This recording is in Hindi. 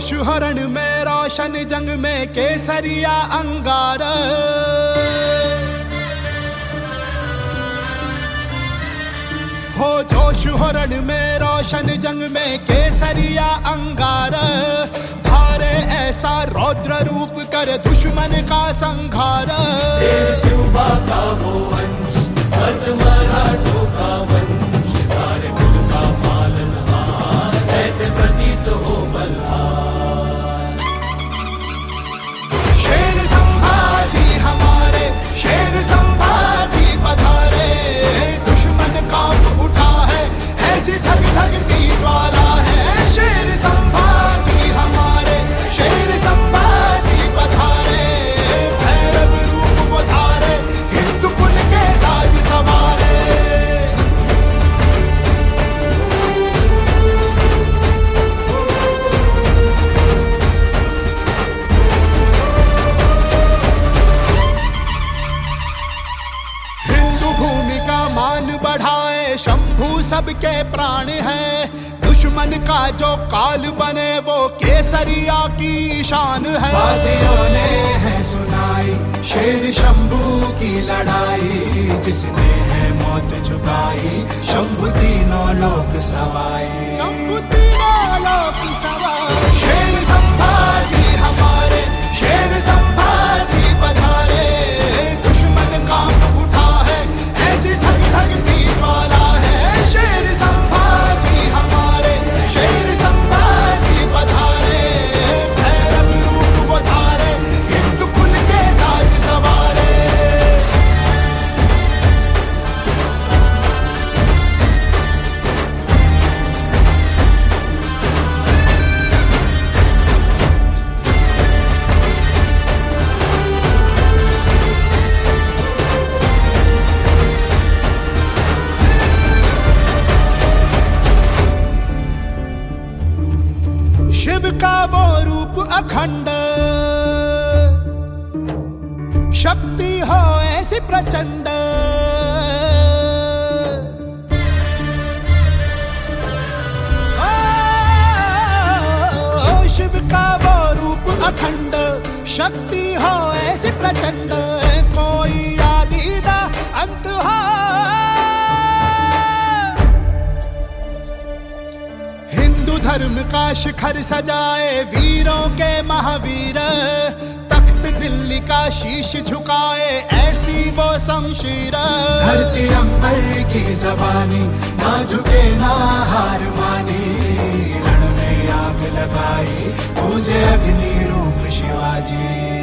जोश हरण में रोशन जंग में केसरिया अंगार। हो जोश हरण में रोशन जंग में केसरिया अंगार। धारे ऐसा रौद्र रूप कर दुश्मन का संघार। शिवबा का वो अंश, मर्द मराठों का वंश, सारे कुल का पालनहार, ऐसे प्रतीत हो बलहार। शेर संभाजी हमारे, शेर संभाजी पधारे। दुश्मन कांप उठा है, ऐसी धक धकती ज्वाला है। शेर संभाजी हमारे, शेर संभाजी पधारे। भैरव रूप वो धारे, हिंदू कुल के ताज सवारे। हिंदू भूमि का मान बढ़ाए, शंभू सबके प्राण है। दुश्मन का जो काल बने वो केसरिया की शान है। वादियों ने है सुनाई शेर शंभू की लड़ाई। जिसने है मौत झुकाई, शंभू तीनों लोक सवाई। शंभू तीनों लोक सवाई। शेर संभाजी हमारे, शेर संभाजी पधारे। दुश्मन कांप उठा है, ऐसी धक धकती ज्वाला है। शेर संभाजी हमारे, शेर संभाजी पधारे। भैरव रूप वो धारे, हिंदू कुल के ताज सवारे। शिव का वो रूप अखंड, शक्ति हो ऐसी प्रचंड। ओ, शिव का वो रूप अखंड, शक्ति हो ऐसी प्रचंड। कोई आदि ना अंत हो। हिंदू धर्म का शिखर सजाए वीरों के महावीर। तख्त दिल्ली का शीश झुकाए, ऐसी वो शमशीर। धरती अंबर की जबानी, ना झुके ना हार मानी। रण में आग लगाई, पूजे अग्नि रूप शिवाजी।